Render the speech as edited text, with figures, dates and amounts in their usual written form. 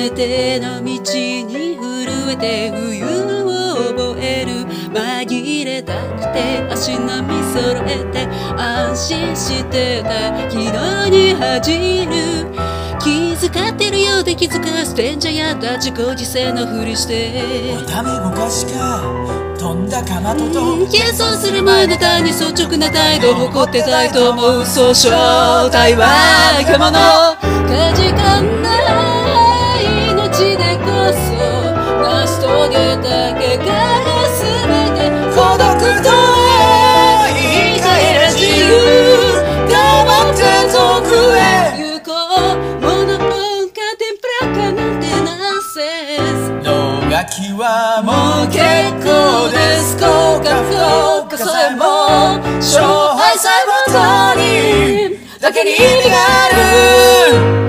めての道に震えて冬を覚える紛れたくて足並み揃えて安心してた昨日に恥じる気遣ってるようで気づかすてんじゃやった自己犠牲のふりして痛みごかしか飛んだかまとと謙遜する前の他に率直な態度誇ってたいと思うそう正体は獣かじかんない命でこそ成し遂げた怪我が全て孤独と言い換え自由黙って遠くへ行こうモノポンカテンプラカなんてナンセンス能書きはもう結構です効果不効果さえも勝敗さえもとにだけに意味がある